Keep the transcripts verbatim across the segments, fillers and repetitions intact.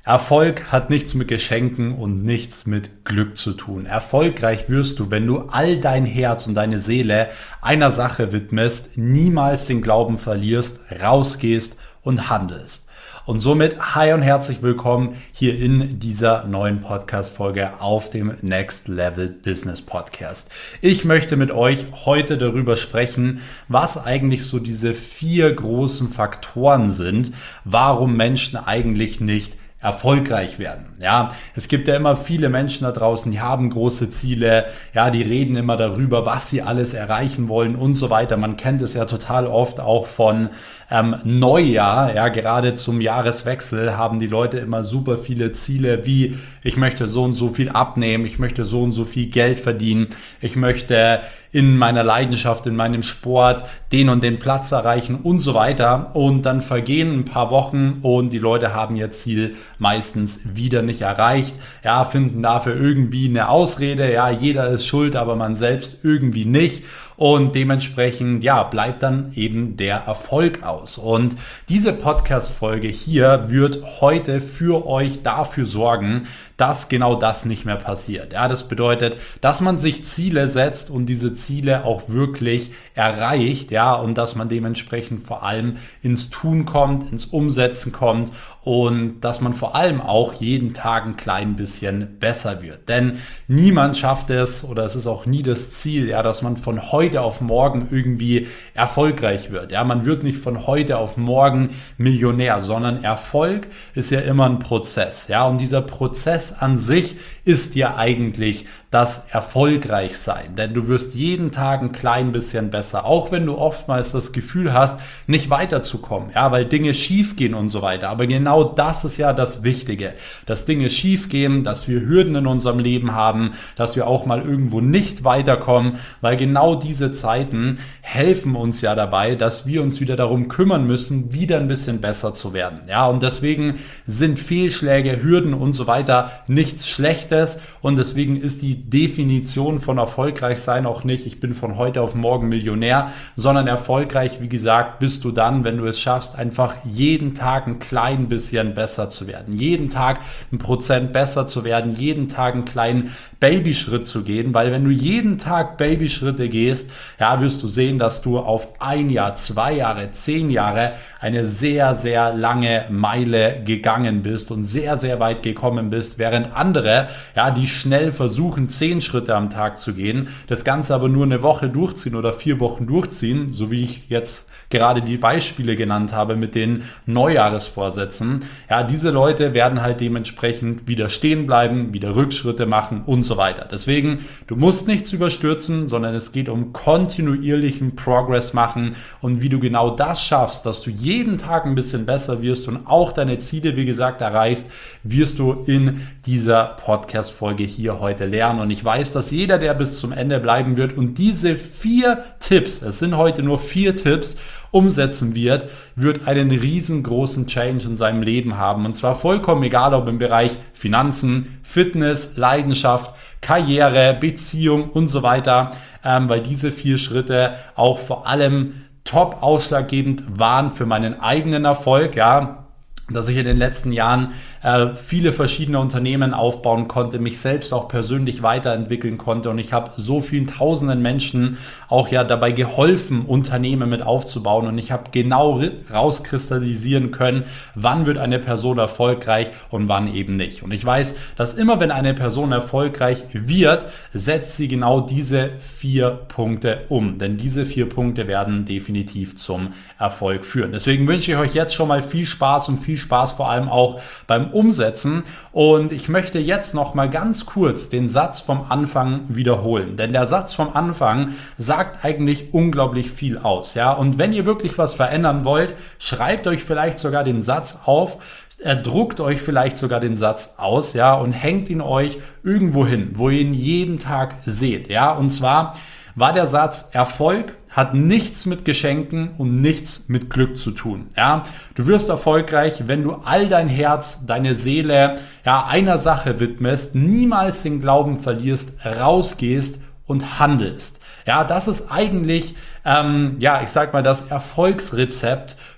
Erfolg hat nichts mit Geschenken und nichts mit Glück zu tun. Erfolgreich wirst du, wenn du all dein Herz und deine Seele einer Sache widmest, niemals den Glauben verlierst, rausgehst und handelst. Und somit hi und herzlich willkommen hier in dieser neuen Podcast-Folge auf dem Next Level Business Podcast. Ich möchte mit euch heute darüber sprechen, was eigentlich so diese vier großen Faktoren sind, warum Menschen eigentlich nicht erfolgreich werden. Ja, es gibt ja immer viele Menschen da draußen, die haben große Ziele, ja, die reden immer darüber, was sie alles erreichen wollen und so weiter. Man kennt es ja total oft auch von ähm, Neujahr, ja, gerade zum Jahreswechsel haben die Leute immer super viele Ziele, wie ich möchte so und so viel abnehmen, ich möchte so und so viel Geld verdienen, ich möchte in meiner Leidenschaft, in meinem Sport den und den Platz erreichen und so weiter. Und dann vergehen ein paar Wochen und die Leute haben ihr Ziel meistens wieder nicht erreicht. Ja, finden dafür irgendwie eine Ausrede. Ja, jeder ist schuld, aber man selbst irgendwie nicht. Und dementsprechend, ja, bleibt dann eben der Erfolg aus. Und diese Podcast-Folge hier wird heute für euch dafür sorgen, dass genau das nicht mehr passiert. Ja, das bedeutet, dass man sich Ziele setzt und diese Ziele auch wirklich erreicht, ja, und dass man dementsprechend vor allem ins Tun kommt, ins Umsetzen kommt und dass man vor allem auch jeden Tag ein klein bisschen besser wird. Denn niemand schafft es, oder es ist auch nie das Ziel, ja, dass man von heute auf morgen irgendwie erfolgreich wird. Ja, man wird nicht von heute auf morgen Millionär, sondern Erfolg ist ja immer ein Prozess. Ja, und dieser Prozess an sich ist ja eigentlich das Erfolgreichsein, denn du wirst jeden Tag ein klein bisschen besser, auch wenn du oftmals das Gefühl hast, nicht weiterzukommen, ja, weil Dinge schief gehen und so weiter. Aber genau das ist ja das Wichtige, dass Dinge schief gehen, dass wir Hürden in unserem Leben haben, dass wir auch mal irgendwo nicht weiterkommen, weil genau diese Zeiten helfen uns ja dabei, dass wir uns wieder darum kümmern müssen, wieder ein bisschen besser zu werden. Ja, und deswegen sind Fehlschläge, Hürden und so weiter nichts Schlechtes und deswegen ist die Definition von erfolgreich sein auch nicht, ich bin von heute auf morgen Millionär, sondern erfolgreich, wie gesagt, bist du dann, wenn du es schaffst, einfach jeden Tag ein klein bisschen besser zu werden, jeden Tag ein Prozent besser zu werden, jeden Tag einen kleinen Babyschritt zu gehen, weil wenn du jeden Tag Babyschritte gehst, ja, wirst du sehen, dass du auf ein Jahr, zwei Jahre, zehn Jahre eine sehr, sehr lange Meile gegangen bist und sehr, sehr weit gekommen bist, während andere, ja, die schnell versuchen, zehn Schritte am Tag zu gehen, das Ganze aber nur eine Woche durchziehen oder vier Wochen durchziehen, so wie ich jetzt gerade die Beispiele genannt habe mit den Neujahresvorsätzen. Ja, diese Leute werden halt dementsprechend wieder stehen bleiben, wieder Rückschritte machen und so weiter. Deswegen, du musst nichts überstürzen, sondern es geht um kontinuierlichen Progress machen und wie du genau das schaffst, dass du jeden Tag ein bisschen besser wirst und auch deine Ziele, wie gesagt, erreichst, wirst du in dieser Podcast-Folge hier heute lernen. Und ich weiß, dass jeder, der bis zum Ende bleiben wird und diese vier Tipps, es sind heute nur vier Tipps, umsetzen wird, wird einen riesengroßen Change in seinem Leben haben. Und zwar vollkommen egal, ob im Bereich Finanzen, Fitness, Leidenschaft, Karriere, Beziehung und so weiter, ähm, weil diese vier Schritte auch vor allem top ausschlaggebend waren für meinen eigenen Erfolg, ja, dass ich in den letzten Jahren äh, viele verschiedene Unternehmen aufbauen konnte, mich selbst auch persönlich weiterentwickeln konnte und ich habe so vielen tausenden Menschen auch ja dabei geholfen, Unternehmen mit aufzubauen und ich habe genau rauskristallisieren können, wann wird eine Person erfolgreich und wann eben nicht. Und ich weiß, dass immer wenn eine Person erfolgreich wird, setzt sie genau diese vier Punkte um, denn diese vier Punkte werden definitiv zum Erfolg führen. Deswegen wünsche ich euch jetzt schon mal viel Spaß und viel Spaß vor allem auch beim Umsetzen und ich möchte jetzt noch mal ganz kurz den Satz vom Anfang wiederholen, denn der Satz vom Anfang sagt eigentlich unglaublich viel aus, ja, und wenn ihr wirklich was verändern wollt, schreibt euch vielleicht sogar den Satz auf, druckt euch vielleicht sogar den Satz aus, ja, und hängt ihn euch irgendwo hin, wo ihr ihn jeden Tag seht, ja, und zwar war der Satz: Erfolg hat nichts mit Geschenken und nichts mit Glück zu tun. Ja, du wirst erfolgreich, wenn du all dein Herz, deine Seele, ja, einer Sache widmest, niemals den Glauben verlierst, rausgehst und handelst. Ja, das ist eigentlich, ähm, ja, ich sag mal, das Erfolgsrezept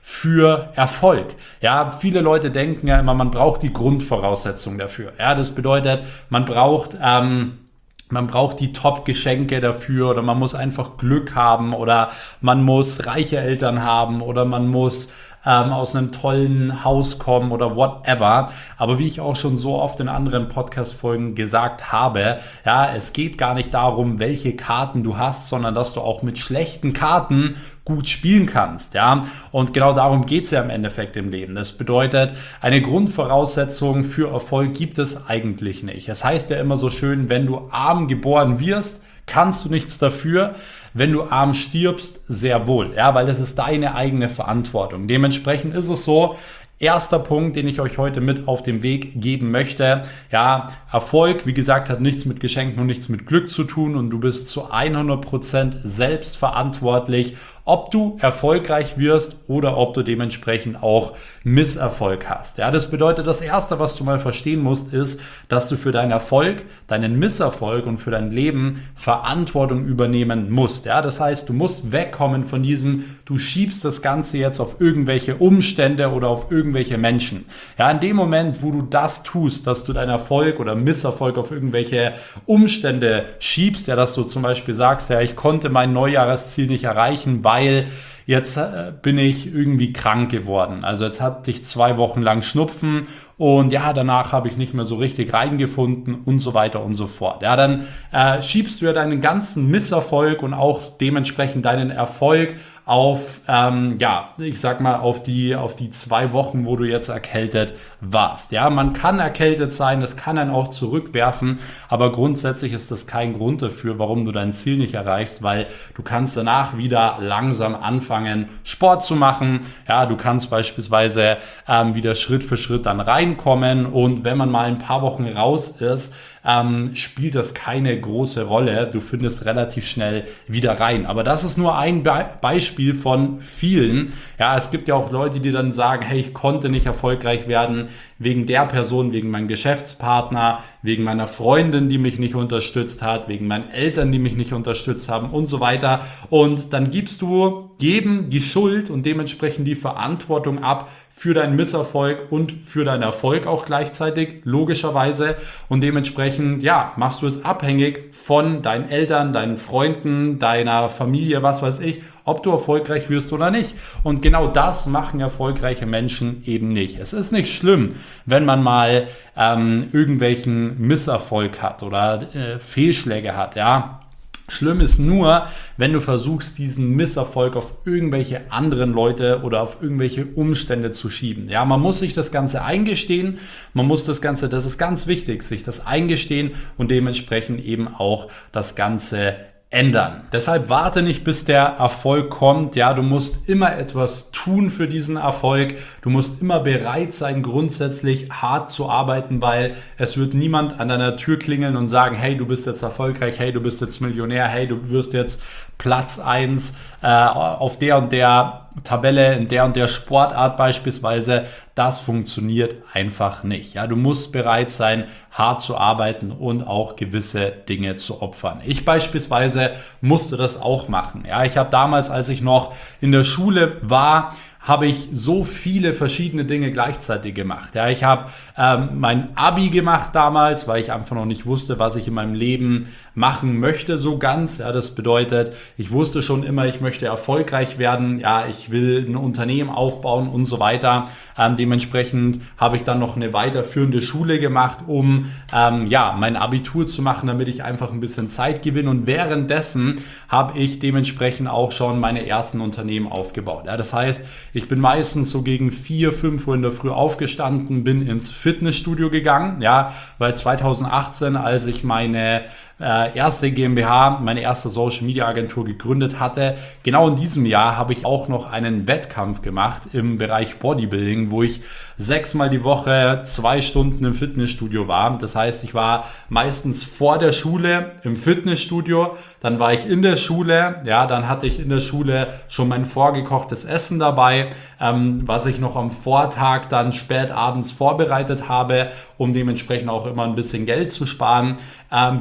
für Erfolg. Ja, viele Leute denken ja immer, man braucht die Grundvoraussetzung dafür. Ja, das bedeutet, man braucht ähm, Man braucht die Top-Geschenke dafür oder man muss einfach Glück haben oder man muss reiche Eltern haben oder man muss ähm, aus einem tollen Haus kommen oder whatever. Aber wie ich auch schon so oft in anderen Podcast-Folgen gesagt habe, ja, es geht gar nicht darum, welche Karten du hast, sondern dass du auch mit schlechten Karten gut spielen kannst, ja, und genau darum geht es ja im Endeffekt im Leben. Das bedeutet, eine Grundvoraussetzung für Erfolg gibt es eigentlich nicht. Es heißt ja immer so schön, wenn du arm geboren wirst, kannst du nichts dafür. Wenn du arm stirbst, sehr wohl, ja, weil das ist deine eigene Verantwortung. Dementsprechend ist es so, erster Punkt, den ich euch heute mit auf den Weg geben möchte. Ja, Erfolg, wie gesagt, hat nichts mit Geschenken und nichts mit Glück zu tun und du bist zu hundert Prozent selbst verantwortlich, ob du erfolgreich wirst oder ob du dementsprechend auch Misserfolg hast. Ja, das bedeutet, das Erste, was du mal verstehen musst, ist, dass du für deinen Erfolg, deinen Misserfolg und für dein Leben Verantwortung übernehmen musst. Ja, das heißt, du musst wegkommen von diesem, du schiebst das Ganze jetzt auf irgendwelche Umstände oder auf irgendwelche Menschen. Ja, in dem Moment, wo du das tust, dass du deinen Erfolg oder Misserfolg auf irgendwelche Umstände schiebst, ja, dass du zum Beispiel sagst, ja, ich konnte mein Neujahresziel nicht erreichen, weil weil jetzt äh, bin ich irgendwie krank geworden. Also jetzt hatte ich zwei Wochen lang Schnupfen und ja, danach habe ich nicht mehr so richtig reingefunden und so weiter und so fort. Ja, dann äh, schiebst du ja deinen ganzen Misserfolg und auch dementsprechend deinen Erfolg auf, ähm, ja, ich sag mal, auf die, auf die zwei Wochen, wo du jetzt erkältet warst. Ja, man kann erkältet sein, das kann einen auch zurückwerfen, aber grundsätzlich ist das kein Grund dafür, warum du dein Ziel nicht erreichst, weil du kannst danach wieder langsam anfangen, Sport zu machen. Ja, du kannst beispielsweise ähm, wieder Schritt für Schritt dann reinkommen und wenn man mal ein paar Wochen raus ist, ähm, spielt das keine große Rolle. Du findest relativ schnell wieder rein. Aber das ist nur ein Be- Beispiel von vielen. Ja, es gibt ja auch Leute, die dann sagen, hey, ich konnte nicht erfolgreich werden wegen der Person, wegen meinem Geschäftspartner, wegen meiner Freundin, die mich nicht unterstützt hat, wegen meinen Eltern, die mich nicht unterstützt haben und so weiter. Und dann gibst du jedem die Schuld und dementsprechend die Verantwortung ab für deinen Misserfolg und für deinen Erfolg auch gleichzeitig, logischerweise. Und dementsprechend, ja, machst du es abhängig von deinen Eltern, deinen Freunden, deiner Familie, was weiß ich, ob du erfolgreich wirst oder nicht. Und genau das machen erfolgreiche Menschen eben nicht. Es ist nicht schlimm, wenn man mal ähm, irgendwelchen Misserfolg hat oder äh, Fehlschläge hat, ja. Schlimm ist nur, wenn du versuchst, diesen Misserfolg auf irgendwelche anderen Leute oder auf irgendwelche Umstände zu schieben. Ja, man muss sich das Ganze eingestehen, man muss das Ganze, das ist ganz wichtig, sich das eingestehen und dementsprechend eben auch das Ganze ändern. Deshalb warte nicht, bis der Erfolg kommt. Ja, du musst immer etwas tun für diesen Erfolg. Du musst immer bereit sein, grundsätzlich hart zu arbeiten, weil es wird niemand an deiner Tür klingeln und sagen, hey, du bist jetzt erfolgreich, hey, du bist jetzt Millionär, hey, du wirst jetzt Platz eins äh, auf der und der Tabelle, in der und der Sportart beispielsweise. Das funktioniert einfach nicht. Ja, du musst bereit sein, hart zu arbeiten und auch gewisse Dinge zu opfern. Ich beispielsweise musste das auch machen. Ja, ich habe damals, als ich noch in der Schule war, habe ich so viele verschiedene Dinge gleichzeitig gemacht. Ja, ich habe ähm, mein Abi gemacht damals, weil ich einfach noch nicht wusste, was ich in meinem Leben machen möchte so ganz. Ja, das bedeutet, ich wusste schon immer, ich möchte erfolgreich werden. Ja, ich will ein Unternehmen aufbauen und so weiter. Ähm, dementsprechend habe ich dann noch eine weiterführende Schule gemacht, um ähm, ja, mein Abitur zu machen, damit ich einfach ein bisschen Zeit gewinne. Und währenddessen habe ich dementsprechend auch schon meine ersten Unternehmen aufgebaut. Ja, das heißt, ich bin meistens so gegen vier, fünf Uhr in der Früh aufgestanden, bin ins Fitnessstudio gegangen, ja, weil zweitausendachtzehn, als ich meine äh, erste GmbH, meine erste Social Media Agentur gegründet hatte, genau in diesem Jahr habe ich auch noch einen Wettkampf gemacht im Bereich Bodybuilding, wo ich sechsmal die Woche zwei Stunden im Fitnessstudio war. Das heißt, ich war meistens vor der Schule im Fitnessstudio, dann war ich in der Schule, ja, dann hatte ich in der Schule schon mein vorgekochtes Essen dabei, ähm, was ich noch am Vortag dann spät abends vorbereitet habe, um dementsprechend auch immer ein bisschen Geld zu sparen. Ähm, bin nach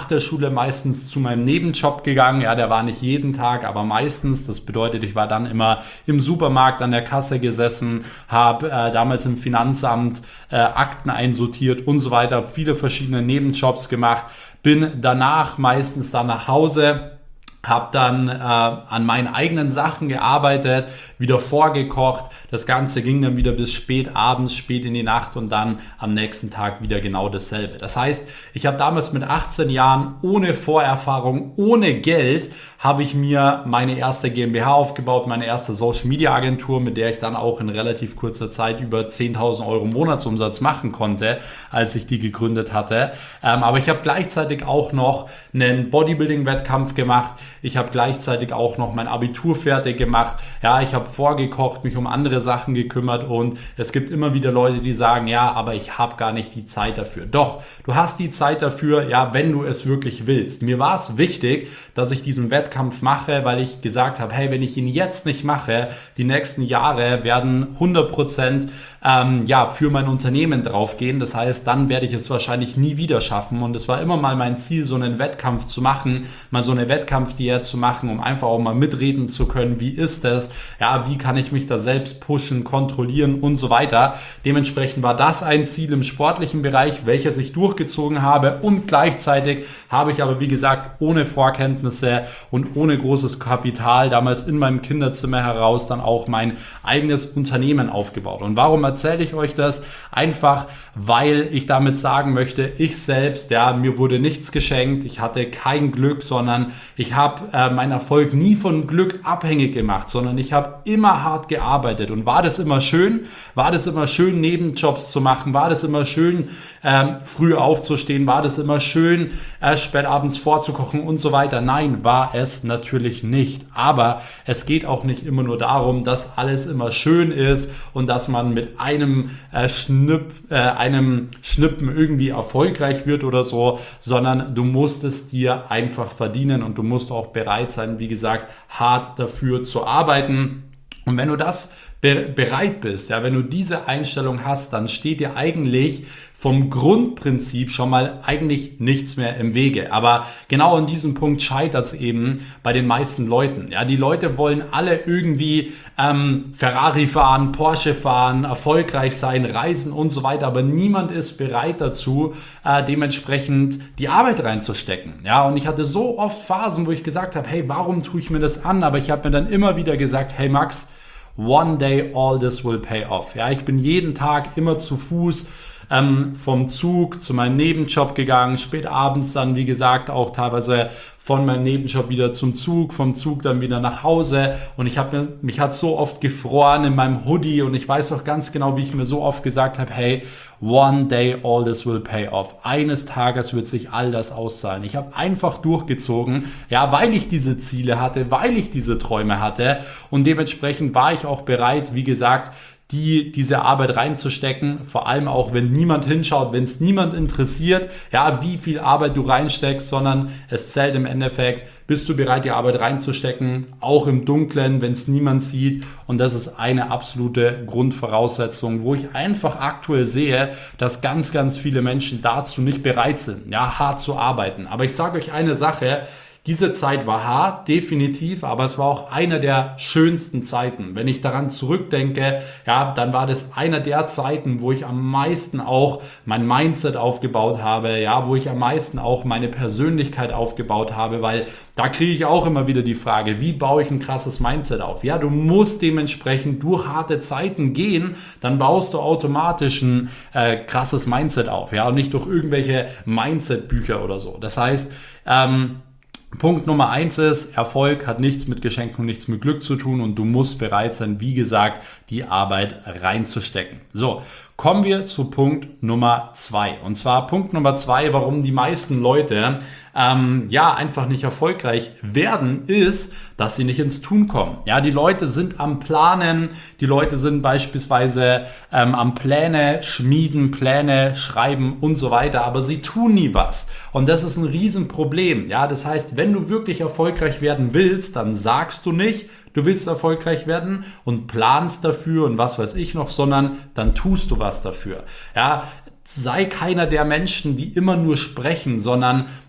der Schule meistens zu meinem Nebenjob gegangen. Ja, der war nicht jeden Tag, aber meistens. Das bedeutet, ich war dann immer im Supermarkt an der Kasse gesessen, habe äh, damals im Finanzamt äh, Akten einsortiert und so weiter, viele verschiedene Nebenjobs gemacht, bin danach meistens dann nach Hause, habe dann äh, an meinen eigenen Sachen gearbeitet, wieder vorgekocht. Das Ganze ging dann wieder bis spät abends, spät in die Nacht und dann am nächsten Tag wieder genau dasselbe. Das heißt, ich habe damals mit achtzehn Jahren ohne Vorerfahrung, ohne Geld, habe ich mir meine erste GmbH aufgebaut, meine erste Social Media Agentur, mit der ich dann auch in relativ kurzer Zeit über zehntausend Euro Monatsumsatz machen konnte, als ich die gegründet hatte. Ähm, aber ich habe gleichzeitig auch noch einen Bodybuilding-Wettkampf gemacht. Ich habe gleichzeitig auch noch mein Abitur fertig gemacht. Ja, ich habe vorgekocht, mich um andere Sachen gekümmert und es gibt immer wieder Leute, die sagen, ja, aber ich habe gar nicht die Zeit dafür. Doch, du hast die Zeit dafür, ja, wenn du es wirklich willst. Mir war es wichtig, dass ich diesen Wettkampf mache, weil ich gesagt habe, hey, wenn ich ihn jetzt nicht mache, die nächsten Jahre werden hundert Prozent ähm, ja, für mein Unternehmen draufgehen. Das heißt, dann werde ich es wahrscheinlich nie wieder schaffen und es war immer mal mein Ziel, so einen Wettkampf zu machen, mal so eine Wettkampfdiät zu machen, um einfach auch mal mitreden zu können, wie ist es, ja, wie kann ich mich da selbst pushen, kontrollieren und so weiter. Dementsprechend war das ein Ziel im sportlichen Bereich, welches ich durchgezogen habe und gleichzeitig habe ich aber, wie gesagt, ohne Vorkenntnisse und ohne großes Kapital damals in meinem Kinderzimmer heraus dann auch mein eigenes Unternehmen aufgebaut. Und warum erzähle ich euch das? Einfach, weil ich damit sagen möchte, ich selbst, ja, mir wurde nichts geschenkt, ich hatte kein Glück, sondern ich habe äh, meinen Erfolg nie von Glück abhängig gemacht, sondern ich habe immer hart gearbeitet. Und war das immer schön? War das immer schön, Nebenjobs zu machen? War das immer schön, ähm, früh aufzustehen? War das immer schön, äh, spät abends vorzukochen und so weiter? Nein, war es natürlich nicht. Aber es geht auch nicht immer nur darum, dass alles immer schön ist und dass man mit einem, äh, Schnipp, äh, einem Schnippen irgendwie erfolgreich wird oder so, sondern du musst es dir einfach verdienen und du musst auch bereit sein, wie gesagt, hart dafür zu arbeiten. Und wenn du das be- bereit bist, ja, wenn du diese Einstellung hast, dann steht dir eigentlich vom Grundprinzip schon mal eigentlich nichts mehr im Wege. Aber genau an diesem Punkt scheitert es eben bei den meisten Leuten. Ja, die Leute wollen alle irgendwie ähm, Ferrari fahren, Porsche fahren, erfolgreich sein, reisen und so weiter. Aber niemand ist bereit dazu, äh, dementsprechend die Arbeit reinzustecken. Ja, und ich hatte so oft Phasen, wo ich gesagt habe, hey, warum tue ich mir das an? Aber ich habe mir dann immer wieder gesagt, hey Max, one day all this will pay off. Ja, ich bin jeden Tag immer zu Fuß ähm, vom Zug zu meinem Nebenjob gegangen, spät abends dann, wie gesagt, auch teilweise von meinem Nebenjob wieder zum Zug, vom Zug dann wieder nach Hause und ich habe mich hat so oft gefroren in meinem Hoodie und ich weiß auch ganz genau, wie ich mir so oft gesagt habe, hey, one day all this will pay off. Eines Tages wird sich all das auszahlen. Ich habe einfach durchgezogen, ja, weil ich diese Ziele hatte, weil ich diese Träume hatte und dementsprechend war ich auch bereit, wie gesagt, die diese Arbeit reinzustecken, vor allem auch, wenn niemand hinschaut, wenn es niemand interessiert, ja, wie viel Arbeit du reinsteckst, sondern es zählt im Endeffekt, bist du bereit, die Arbeit reinzustecken, auch im Dunkeln, wenn es niemand sieht und das ist eine absolute Grundvoraussetzung, wo ich einfach aktuell sehe, dass ganz, ganz viele Menschen dazu nicht bereit sind, ja, hart zu arbeiten. Aber ich sage euch eine Sache, diese Zeit war hart, definitiv, aber es war auch eine der schönsten Zeiten. Wenn ich daran zurückdenke, ja, dann war das eine der Zeiten, wo ich am meisten auch mein Mindset aufgebaut habe, ja, wo ich am meisten auch meine Persönlichkeit aufgebaut habe, weil da kriege ich auch immer wieder die Frage, wie baue ich ein krasses Mindset auf? Ja, du musst dementsprechend durch harte Zeiten gehen, dann baust du automatisch ein äh, krasses Mindset auf, ja, und nicht durch irgendwelche Mindset-Bücher oder so. Das heißt, ähm, Punkt Nummer eins ist, Erfolg hat nichts mit Geschenken und nichts mit Glück zu tun und du musst bereit sein, wie gesagt, die Arbeit reinzustecken. So, kommen wir zu Punkt Nummer zwei. Und zwar Punkt Nummer zwei, warum die meisten Leute ähm, ja einfach nicht erfolgreich werden, ist, dass sie nicht ins Tun kommen. Ja, die Leute sind am Planen, die Leute sind beispielsweise ähm, am Pläne schmieden, Pläne schreiben und so weiter, aber sie tun nie was. Und das ist ein Riesenproblem. Ja, das heißt, wenn du wirklich erfolgreich werden willst, dann sagst du nicht, du willst erfolgreich werden und planst dafür und was weiß ich noch, sondern dann tust du was dafür. Ja, sei keiner der Menschen, die immer nur sprechen, sondern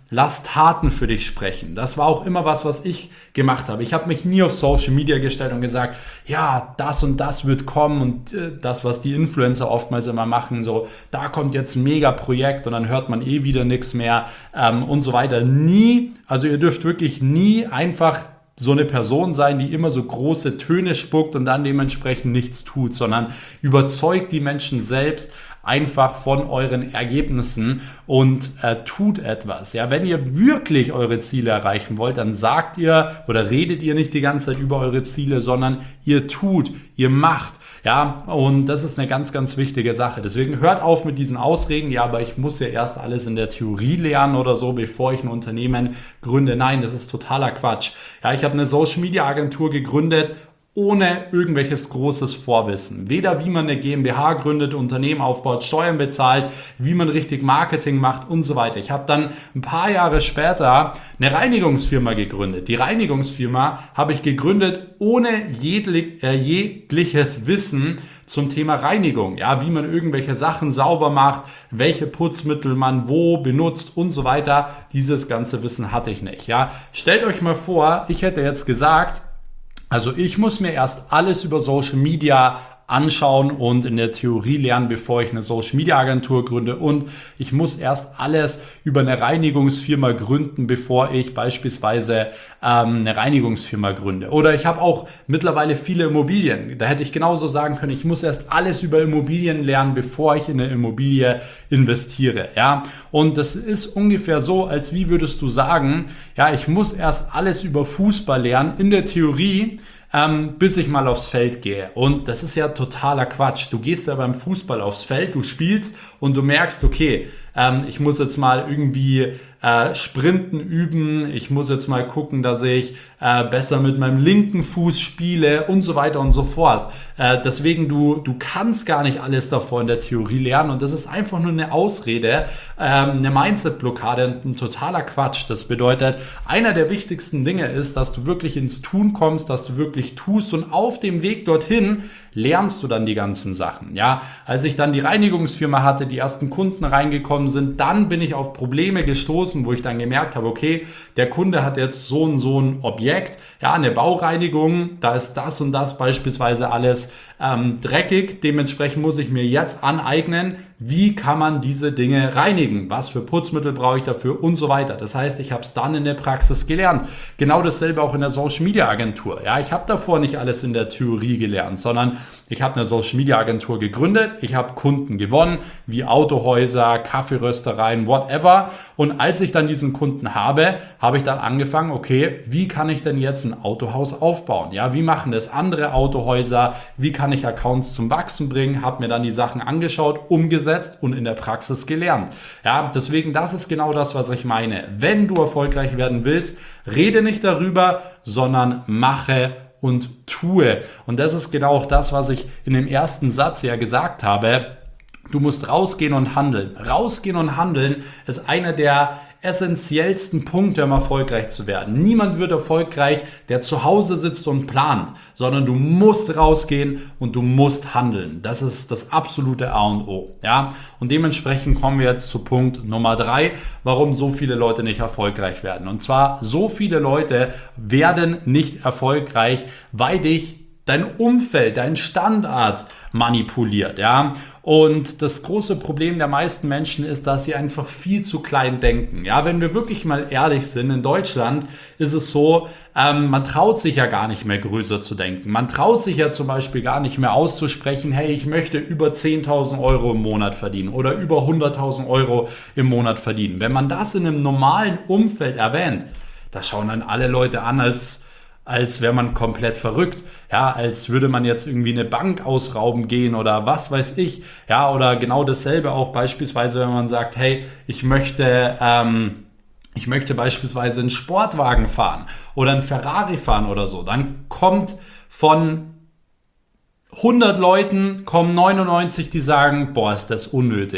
lass Taten für dich sprechen. Das war auch immer was, was ich gemacht habe. Ich habe mich nie auf Social Media gestellt und gesagt, ja, das und das wird kommen und äh, das, was die Influencer oftmals immer machen, so, da kommt jetzt ein Mega-Projekt und dann hört man eh wieder nichts mehr ähm, und so weiter. Nie, also ihr dürft wirklich nie einfach so eine Person sein, die immer so große Töne spuckt und dann dementsprechend nichts tut, sondern überzeugt die Menschen selbst einfach von euren Ergebnissen und äh, tut etwas. Ja, wenn ihr wirklich eure Ziele erreichen wollt, dann sagt ihr oder redet ihr nicht die ganze Zeit über eure Ziele, sondern ihr tut, ihr macht. Ja, und das ist eine ganz, ganz wichtige Sache. Deswegen hört auf mit diesen Ausreden, ja, aber ich muss ja erst alles in der Theorie lernen oder so, bevor ich ein Unternehmen gründe. Nein, das ist totaler Quatsch. Ja, ich habe eine Social Media Agentur gegründet, ohne irgendwelches großes Vorwissen. Weder wie man eine GmbH gründet, Unternehmen aufbaut, Steuern bezahlt, wie man richtig Marketing macht und so weiter. Ich habe dann ein paar Jahre später eine Reinigungsfirma gegründet. Die Reinigungsfirma habe ich gegründet ohne jedlich, äh, jegliches Wissen zum Thema Reinigung. Ja, wie man irgendwelche Sachen sauber macht, welche Putzmittel man wo benutzt und so weiter. Dieses ganze Wissen hatte ich nicht. Ja, stellt euch mal vor, ich hätte jetzt gesagt, also ich muss mir erst alles über Social Media anschauen und in der Theorie lernen, bevor ich eine Social Media Agentur gründe, und ich muss erst alles über eine Reinigungsfirma gründen, bevor ich beispielsweise ähm, eine Reinigungsfirma gründe. Oder ich habe auch mittlerweile viele Immobilien. Da hätte ich genauso sagen können, ich muss erst alles über Immobilien lernen, bevor ich in eine Immobilie investiere. Ja? Und das ist ungefähr so, als wie würdest du sagen, ja, ich muss erst alles über Fußball lernen in der Theorie, Ähm, bis ich mal aufs Feld gehe. Und das ist ja totaler Quatsch. Du gehst ja beim Fußball aufs Feld, du spielst und du merkst, okay, ähm, ich muss jetzt mal irgendwie äh, Sprinten üben, ich muss jetzt mal gucken, dass ich äh, besser mit meinem linken Fuß spiele und so weiter und so fort. Äh, deswegen, du, du kannst gar nicht alles davor in der Theorie lernen, und das ist einfach nur eine Ausrede, ähm, eine Mindset-Blockade, ein totaler Quatsch. Das bedeutet, einer der wichtigsten Dinge ist, dass du wirklich ins Tun kommst, dass du wirklich tust, und auf dem Weg dorthin lernst du dann die ganzen Sachen. Ja, als ich dann die Reinigungsfirma hatte, die ersten Kunden reingekommen sind, dann bin ich auf Probleme gestoßen, wo ich dann gemerkt habe, okay, der Kunde hat jetzt so und so ein Objekt, ja, eine Baureinigung, da ist das und das beispielsweise alles ähm, dreckig, dementsprechend muss ich mir jetzt aneignen, wie kann man diese Dinge reinigen, was für Putzmittel brauche ich dafür und so weiter. Das heißt, ich habe es dann in der Praxis gelernt. Genau dasselbe auch in der Social Media Agentur. Ja, ich habe davor nicht alles in der Theorie gelernt, sondern ich habe eine Social Media Agentur gegründet, ich habe Kunden gewonnen, wie Autohäuser, Kaffeeröstereien, whatever. Und als ich dann diesen Kunden habe, habe ich dann angefangen, okay, wie kann ich denn jetzt ein Autohaus aufbauen? Ja, wie machen das andere Autohäuser? Wie kann ich Accounts zum Wachsen bringen? Habe mir dann die Sachen angeschaut, umgesetzt und in der Praxis gelernt. Ja, deswegen, das ist genau das, was ich meine. Wenn du erfolgreich werden willst, rede nicht darüber, sondern mache und tue. Und das ist genau auch das, was ich in dem ersten Satz ja gesagt habe. Du musst rausgehen und handeln. Rausgehen und handeln ist einer der essentiellsten Punkte, um erfolgreich zu werden. Niemand wird erfolgreich, der zu Hause sitzt und plant, sondern du musst rausgehen und du musst handeln. Das ist das absolute A und O. Ja? Und dementsprechend kommen wir jetzt zu Punkt Nummer drei, warum so viele Leute nicht erfolgreich werden. Und zwar, so viele Leute werden nicht erfolgreich, weil dich dein Umfeld, dein Standard manipuliert, ja. Und das große Problem der meisten Menschen ist, dass sie einfach viel zu klein denken. Ja, wenn wir wirklich mal ehrlich sind, in Deutschland ist es so, ähm, man traut sich ja gar nicht mehr größer zu denken. Man traut sich ja zum Beispiel gar nicht mehr auszusprechen, hey, ich möchte über zehntausend Euro im Monat verdienen oder über hunderttausend Euro im Monat verdienen. Wenn man das in einem normalen Umfeld erwähnt, da schauen dann alle Leute an, als als wäre man komplett verrückt, ja, als würde man jetzt irgendwie eine Bank ausrauben gehen oder was weiß ich, ja, oder genau dasselbe auch beispielsweise, wenn man sagt, hey, ich möchte, ähm, ich möchte beispielsweise einen Sportwagen fahren oder einen Ferrari fahren oder so, dann kommt von hundert Leuten kommen neunundneunzig, die sagen, boah, ist das unnötig.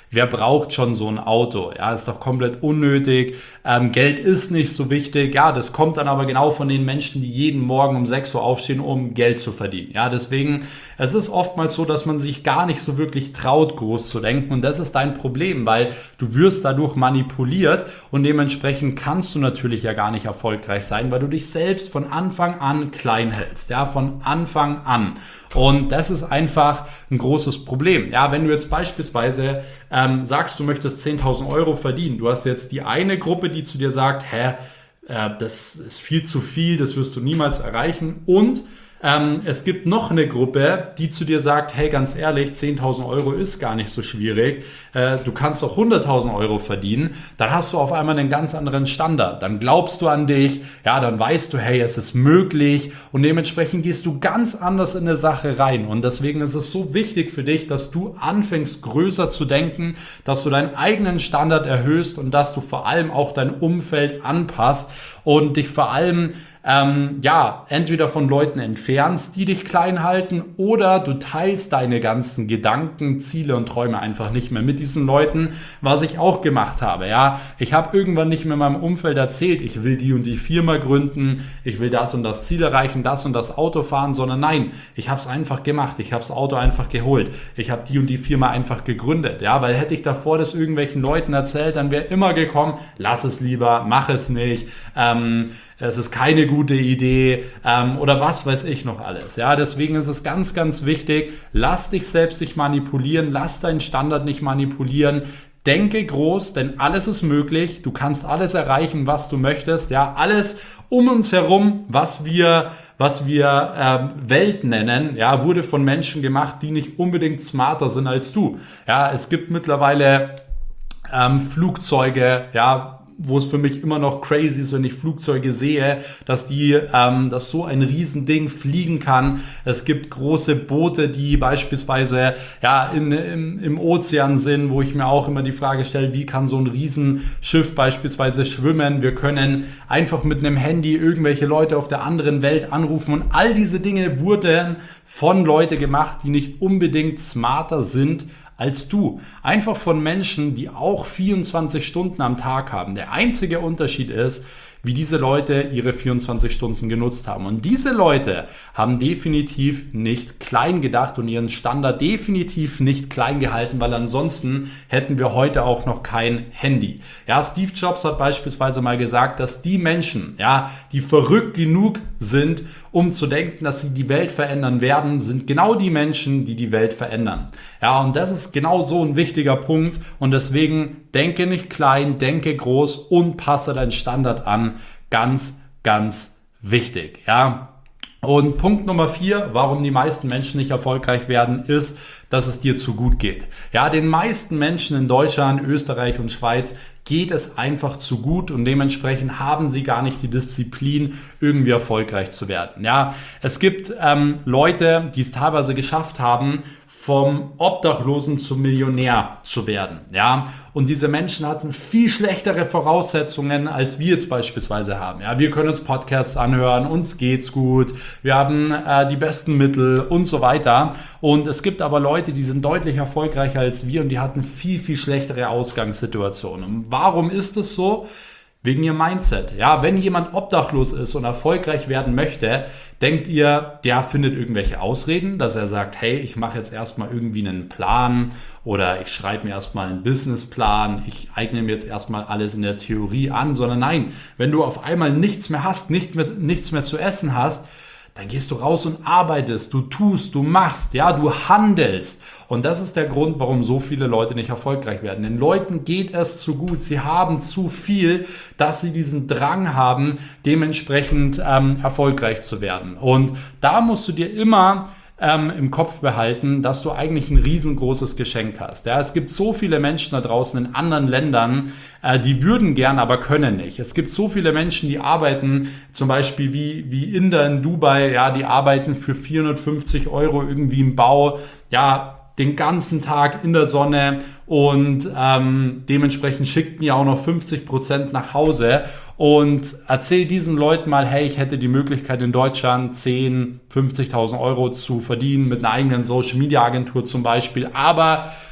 wer braucht schon so ein Auto? Ja, ist doch komplett unnötig. Ähm, Geld ist nicht so wichtig. Ja, das kommt dann aber genau von den Menschen, die jeden Morgen um sechs Uhr aufstehen, um Geld zu verdienen. Ja, deswegen, es ist oftmals so, dass man sich gar nicht so wirklich traut, groß zu denken. Und das ist dein Problem, weil du wirst dadurch manipuliert und dementsprechend kannst du natürlich ja gar nicht erfolgreich sein, weil du dich selbst von Anfang an klein hältst. Ja, von Anfang an. Und das ist einfach ein großes Problem. Ja, wenn du jetzt beispielsweise ähm, sagst, du möchtest zehntausend Euro verdienen, du hast jetzt die eine Gruppe, die zu dir sagt, hä, äh, das ist viel zu viel, das wirst du niemals erreichen. Und ähm, es gibt noch eine Gruppe, die zu dir sagt, hey, ganz ehrlich, zehntausend Euro ist gar nicht so schwierig, äh, du kannst auch hunderttausend Euro verdienen, dann hast du auf einmal einen ganz anderen Standard, dann glaubst du an dich, ja, dann weißt du, hey, es ist möglich und dementsprechend gehst du ganz anders in eine Sache rein und deswegen ist es so wichtig für dich, dass du anfängst größer zu denken, dass du deinen eigenen Standard erhöhst und dass du vor allem auch dein Umfeld anpasst und dich vor allem Ähm, ja, entweder von Leuten entfernst, die dich klein halten, oder du teilst deine ganzen Gedanken, Ziele und Träume einfach nicht mehr mit diesen Leuten, was ich auch gemacht habe. Ja, ich habe irgendwann nicht mehr meinem Umfeld erzählt, ich will die und die Firma gründen, ich will das und das Ziel erreichen, das und das Auto fahren, sondern nein, ich habe es einfach gemacht, ich habe das Auto einfach geholt, ich habe die und die Firma einfach gegründet. Ja, weil hätte ich davor das irgendwelchen Leuten erzählt, dann wäre immer gekommen, lass es lieber, mach es nicht, ähm, es ist keine gute Idee ähm, oder was weiß ich noch alles. Ja, deswegen ist es ganz, ganz wichtig, lass dich selbst nicht manipulieren, lass deinen Standard nicht manipulieren. Denke groß, denn alles ist möglich. Du kannst alles erreichen, was du möchtest. Ja, alles um uns herum, was wir, was wir ähm, Welt nennen, ja, wurde von Menschen gemacht, die nicht unbedingt smarter sind als du. Ja, es gibt mittlerweile ähm, Flugzeuge, ja, wo es für mich immer noch crazy ist, wenn ich Flugzeuge sehe, dass die, ähm, dass so ein Riesending fliegen kann. Es gibt große Boote, die beispielsweise ja in, im, im Ozean sind, wo ich mir auch immer die Frage stelle, wie kann so ein Riesenschiff beispielsweise schwimmen? Wir können einfach mit einem Handy irgendwelche Leute auf der anderen Welt anrufen und all diese Dinge wurden von Leuten gemacht, die nicht unbedingt smarter sind als du. Einfach von Menschen, die auch vierundzwanzig Stunden am Tag haben. Der einzige Unterschied ist, wie diese Leute ihre vierundzwanzig Stunden genutzt haben. Und diese Leute haben definitiv nicht klein gedacht und ihren Standard definitiv nicht klein gehalten, weil ansonsten hätten wir heute auch noch kein Handy. Ja, Steve Jobs hat beispielsweise mal gesagt, dass die Menschen, ja, die verrückt genug sind, um zu denken, dass sie die Welt verändern werden, sind genau die Menschen, die die Welt verändern. Ja, und das ist genau so ein wichtiger Punkt und deswegen denke nicht klein, denke groß und passe deinen Standard an. Ganz, ganz wichtig, ja. Und Punkt Nummer vier, warum die meisten Menschen nicht erfolgreich werden, ist, dass es dir zu gut geht. Ja, den meisten Menschen in Deutschland, Österreich und Schweiz geht es einfach zu gut und dementsprechend haben sie gar nicht die Disziplin, irgendwie erfolgreich zu werden. Ja, es gibt ähm, Leute, die es teilweise geschafft haben, vom Obdachlosen zum Millionär zu werden. Ja, und diese Menschen hatten viel schlechtere Voraussetzungen, als wir jetzt beispielsweise haben. Ja, wir können uns Podcasts anhören, uns geht's gut, wir haben äh, die besten Mittel und so weiter. Und es gibt aber Leute, die sind deutlich erfolgreicher als wir und die hatten viel, viel schlechtere Ausgangssituationen. Und warum ist es so? Wegen ihrem Mindset. Ja, wenn jemand obdachlos ist und erfolgreich werden möchte, denkt ihr, der findet irgendwelche Ausreden, dass er sagt, hey, ich mache jetzt erstmal irgendwie einen Plan oder ich schreibe mir erstmal einen Businessplan, ich eigne mir jetzt erstmal alles in der Theorie an, sondern nein, wenn du auf einmal nichts mehr hast, nicht mehr, nichts mehr zu essen hast, dann gehst du raus und arbeitest, du tust, du machst, ja, du handelst. Und das ist der Grund, warum so viele Leute nicht erfolgreich werden. Den Leuten geht es zu gut, sie haben zu viel, dass sie diesen Drang haben, dementsprechend ähm, erfolgreich zu werden. Und da musst du dir immer ähm, im Kopf behalten, dass du eigentlich ein riesengroßes Geschenk hast. Ja, es gibt so viele Menschen da draußen in anderen Ländern, äh, die würden gern, aber können nicht. Es gibt so viele Menschen, die arbeiten, zum Beispiel wie, wie Inder in Dubai, ja, die arbeiten für vierhundertfünfzig Euro irgendwie im Bau, ja, den ganzen Tag in der Sonne und ähm, dementsprechend schickten ja auch noch fünfzig Prozent nach Hause und erzähl diesen Leuten mal, hey, ich hätte die Möglichkeit in Deutschland zehn, fünfzigtausend Euro zu verdienen mit einer eigenen Social Media Agentur zum Beispiel, aber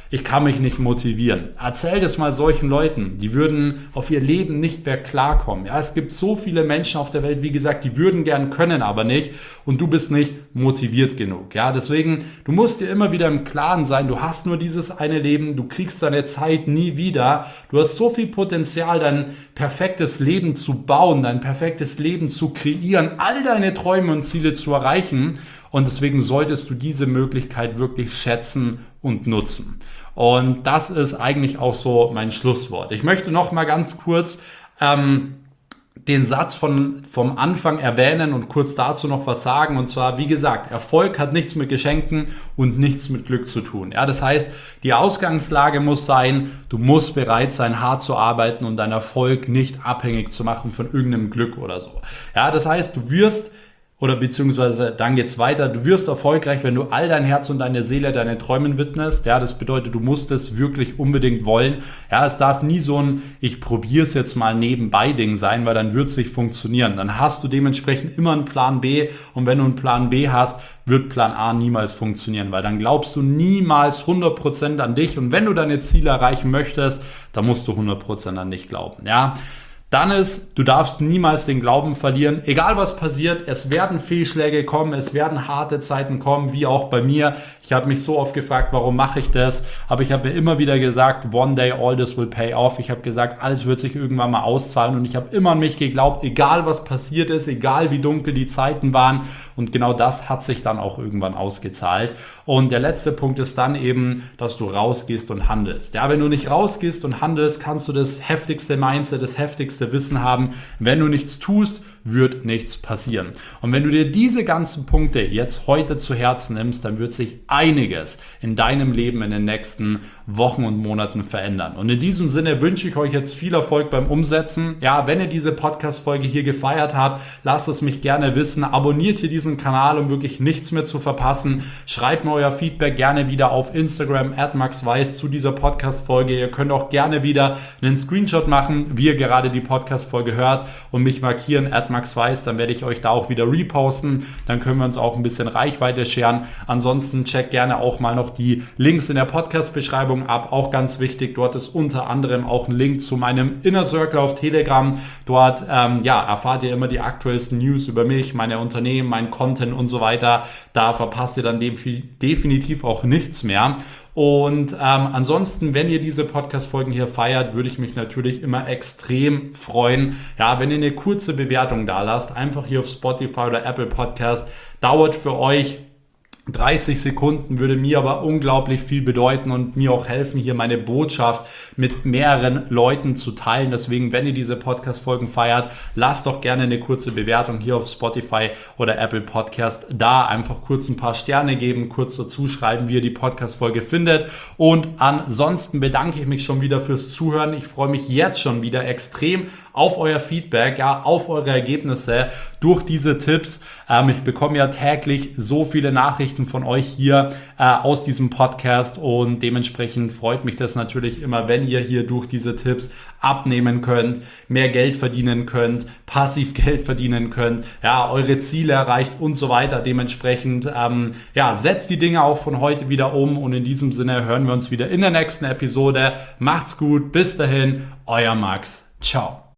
ich kann mich nicht motivieren. Erzähl das mal solchen Leuten, die würden auf ihr Leben nicht mehr klarkommen. Ja, es gibt so viele Menschen auf der Welt, wie gesagt, die würden gern, können aber nicht und du bist nicht motiviert genug. Ja, deswegen, du musst dir immer wieder im Klaren sein, du hast nur dieses eine Leben, du kriegst deine Zeit nie wieder. Du hast so viel Potenzial, dein perfektes Leben zu bauen, dein perfektes Leben zu kreieren, all deine Träume und Ziele zu erreichen und deswegen solltest du diese Möglichkeit wirklich schätzen und nutzen. Und das ist eigentlich auch so mein Schlusswort. Ich möchte noch mal ganz kurz ähm, den Satz von, vom Anfang erwähnen und kurz dazu noch was sagen. Und zwar, wie gesagt, Erfolg hat nichts mit Geschenken und nichts mit Glück zu tun. Ja, das heißt, die Ausgangslage muss sein, du musst bereit sein, hart zu arbeiten und deinen Erfolg nicht abhängig zu machen von irgendeinem Glück oder so. Ja, das heißt, du wirst Oder beziehungsweise dann geht's weiter. Du wirst erfolgreich, wenn du all dein Herz und deine Seele deinen Träumen widmest. Ja, das bedeutet, du musst es wirklich unbedingt wollen. Ja, es darf nie so ein ich probiere es jetzt mal nebenbei Ding sein, weil dann wird es nicht funktionieren. Dann hast du dementsprechend immer einen Plan B und wenn du einen Plan B hast, wird Plan A niemals funktionieren, weil dann glaubst du niemals hundert Prozent an dich und wenn du deine Ziele erreichen möchtest, dann musst du hundert Prozent an dich glauben. Ja. Dann ist, du darfst niemals den Glauben verlieren, egal was passiert, es werden Fehlschläge kommen, es werden harte Zeiten kommen, wie auch bei mir. Ich habe mich so oft gefragt, warum mache ich das? Aber ich habe mir immer wieder gesagt, one day all this will pay off. Ich habe gesagt, alles wird sich irgendwann mal auszahlen und ich habe immer an mich geglaubt, egal was passiert ist, egal wie dunkel die Zeiten waren. Und genau das hat sich dann auch irgendwann ausgezahlt. Und der letzte Punkt ist dann eben, dass du rausgehst und handelst. Ja, wenn du nicht rausgehst und handelst, kannst du das heftigste Mindset, das heftigste Wissen haben. Wenn du nichts tust, wird nichts passieren. Und wenn du dir diese ganzen Punkte jetzt heute zu Herzen nimmst, dann wird sich einiges in deinem Leben in den nächsten Wochen und Monaten verändern. Und in diesem Sinne wünsche ich euch jetzt viel Erfolg beim Umsetzen. Ja, wenn ihr diese Podcast-Folge hier gefeiert habt, lasst es mich gerne wissen. Abonniert hier diesen Kanal, um wirklich nichts mehr zu verpassen. Schreibt mir euer Feedback gerne wieder auf Instagram at maxweiss zu dieser Podcast-Folge. Ihr könnt auch gerne wieder einen Screenshot machen, wie ihr gerade die Podcast-Folge hört und mich markieren at maxweiss. Dann werde ich euch da auch wieder reposten. Dann können wir uns auch ein bisschen Reichweite scheren. Ansonsten checkt gerne auch mal noch die Links in der Podcast-Beschreibung ab. Auch ganz wichtig, dort ist unter anderem auch ein Link zu meinem Inner Circle auf Telegram. Dort ähm, ja, erfahrt ihr immer die aktuellsten News über mich, meine Unternehmen, mein Content und so weiter. Da verpasst ihr dann definitiv auch nichts mehr. Und ähm, ansonsten, wenn ihr diese Podcast-Folgen hier feiert, würde ich mich natürlich immer extrem freuen. Ja, wenn ihr eine kurze Bewertung da lasst, einfach hier auf Spotify oder Apple Podcast, dauert für euch dreißig Sekunden, würde mir aber unglaublich viel bedeuten und mir auch helfen, hier meine Botschaft mit mehreren Leuten zu teilen. Deswegen, wenn ihr diese Podcast-Folgen feiert, lasst doch gerne eine kurze Bewertung hier auf Spotify oder Apple Podcast da. Einfach kurz ein paar Sterne geben, kurz dazu schreiben, wie ihr die Podcast-Folge findet. Und ansonsten bedanke ich mich schon wieder fürs Zuhören. Ich freue mich jetzt schon wieder extrem auf euer Feedback, ja, auf eure Ergebnisse durch diese Tipps. Ähm, ich bekomme ja täglich so viele Nachrichten von euch hier äh, aus diesem Podcast und dementsprechend freut mich das natürlich immer, wenn ihr hier durch diese Tipps abnehmen könnt, mehr Geld verdienen könnt, passiv Geld verdienen könnt, ja, eure Ziele erreicht und so weiter. Dementsprechend, ähm, ja, setzt die Dinge auch von heute wieder um und in diesem Sinne hören wir uns wieder in der nächsten Episode. Macht's gut, bis dahin, euer Max. Ciao.